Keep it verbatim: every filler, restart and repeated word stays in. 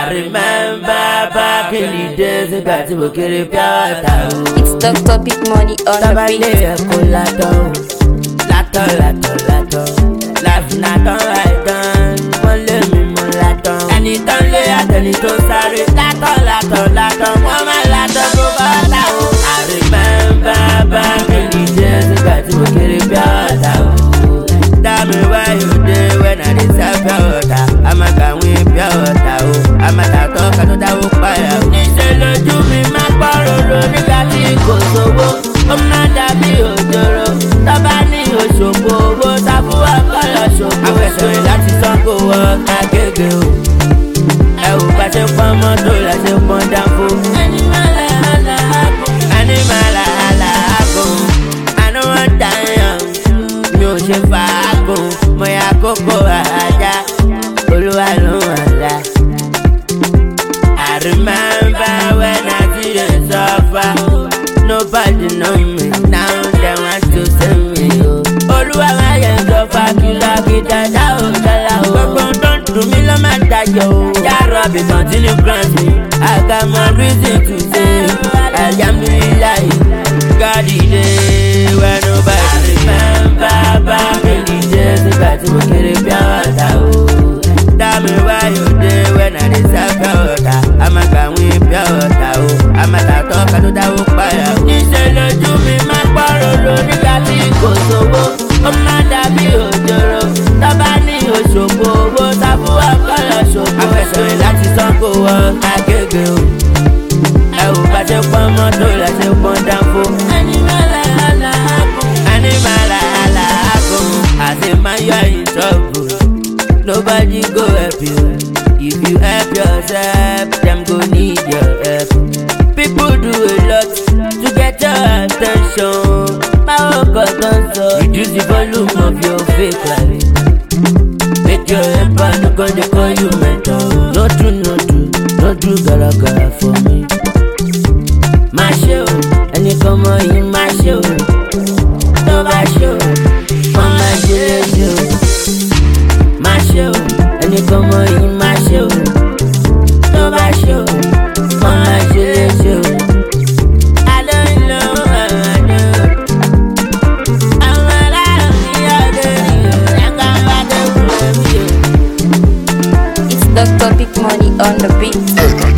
I remember back in the days nígbà tí mo kéré bí ọ̀tá o. It's Doctor Big Money on the Sábà ilé beat. ẹ̀kọ́ látọ̀ o. Látọ̀ látọ̀ látọ̀. Láàfin àtọ̀ àìdán. Wọ́n lé mi mú látọ̀. Ẹni tó ń lé àtẹni tó sáré. Látọ̀ látọ̀ látọ̀. Wọ́n máa látọ̀ bó bá ọ̀tá o. I remember back in the days nígbà tí mo kéré bí ọ̀tá o. Tell me where you dey when I dey sell pure water. I'm a can win pure water o. I'm a ta talk I know that will fire o. Níṣẹ́ lójú mi máa gbọ́ròrò nígbà tí kò sówó. Ó máa dàbí òjòrò. Tọ́ba ní òṣogbo owó sáfúwà kọ́lọ̀ ṣògo. Àwọn ẹ̀sọ́ yìí láti Ṣàngó wọ Agége o. Ẹ ò bá ṣe pọ́n mọ́tò la ṣe pọ́n dáńfó. Ẹni máa là á là á kó. Ẹni máa là á là á kó. Àná wọn dà yàn. Mi ò ṣe fàágùn, mo ya kókó àjà, Olúwa ló wà lá. I remember when I see you suffer, nobody know me, now they want to save me o. Olúwa máa yẹ sọ́fà kìlọ̀kìtà dá o dọ́là o. Gbogbo tó ń dùn mí ló máa dájọ́ o. Yàrá bí continue grant me, I got more reason to say, Alhamdulillah, God is there when nobody remember back in the days nígbà tí mo kéré bí ọ̀tá o. Tell me where you dey when I dey sell pure water. I'm a can win pure water o. I'm a ta talk I know that will fire o. Níṣẹ́ lójú mi máa gbọ́ròrò nígbà tí kò sówó. Ó máa dàbí òjòrò. Tọ́ba ní òṣogbo owó sáfúwà kọ́lọ̀ ṣògo. Àwọn ẹ̀sọ́ yìí láti Ṣàngó wọ Agége o. Ẹ ò bá ṣe pọ́n mọ́tò la ṣe pọ́n dáńfó. Ẹni máa là á là á kó. Ẹni máa là á là á kó. Àti máa yọ ìṣọ́gun. Nobody go help you. If you help yourself, them go need your help. People do a lot to get your attention. Power cut on so reduce the volume of your fake life. Make your helper no go dey call you mentor. No true, no true, no true gara gara for me. Má ṣe o, ẹni kan mọ yìí má ṣe o. Tó bá ṣe o, wọ́n máa ṣe léṣe o. Má ṣe o, ẹni kan mọ yìí má ṣe o. Tó bá ṣe o, wọ́n máa ṣe léṣe o. I don't know what I do. Àwọn aláàrùn ní ọdún yìí, ẹ̀ka bá dé kúrò mí o. It's Doctor Big Money on the beat.